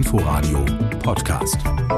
Inforadio Podcast.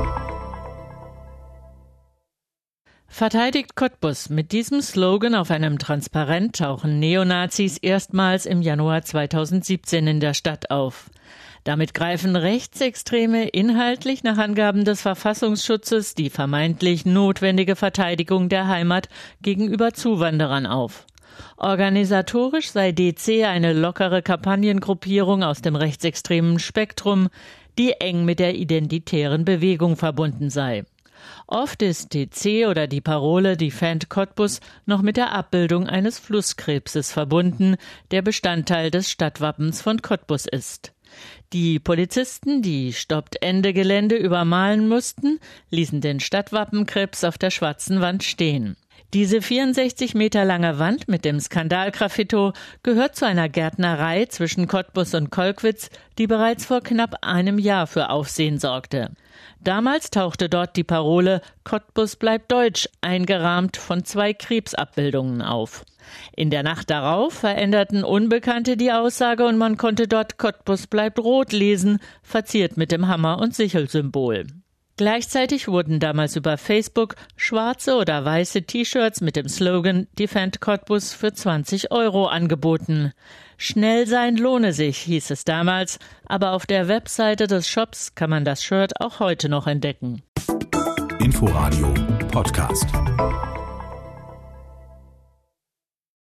Verteidigt Cottbus. Mit diesem Slogan auf einem Transparent tauchen Neonazis erstmals im Januar 2017 in der Stadt auf. Damit greifen Rechtsextreme inhaltlich nach Angaben des Verfassungsschutzes die vermeintlich notwendige Verteidigung der Heimat gegenüber Zuwanderern auf. Organisatorisch sei DC eine lockere Kampagnengruppierung aus dem rechtsextremen Spektrum, die eng mit der identitären Bewegung verbunden sei. Oft ist DC oder die Parole Defend Cottbus noch mit der Abbildung eines Flusskrebses verbunden, der Bestandteil des Stadtwappens von Cottbus ist. Die Polizisten, die Stoppt-Ende-Gelände übermalen mussten, ließen den Stadtwappenkrebs auf der schwarzen Wand stehen. Diese 64 Meter lange Wand mit dem Skandalgraffito gehört zu einer Gärtnerei zwischen Cottbus und Kolkwitz, die bereits vor knapp einem Jahr für Aufsehen sorgte. Damals tauchte dort die Parole »Cottbus bleibt deutsch«, eingerahmt von 2 Krebsabbildungen auf. In der Nacht darauf veränderten Unbekannte die Aussage und man konnte dort »Cottbus bleibt rot« lesen, verziert mit dem Hammer- und Sichelsymbol. Gleichzeitig wurden damals über Facebook schwarze oder weiße T-Shirts mit dem Slogan Defend Cottbus für 20 € angeboten. Schnell sein lohne sich, hieß es damals, aber auf der Webseite des Shops kann man das Shirt auch heute noch entdecken. Inforadio Podcast.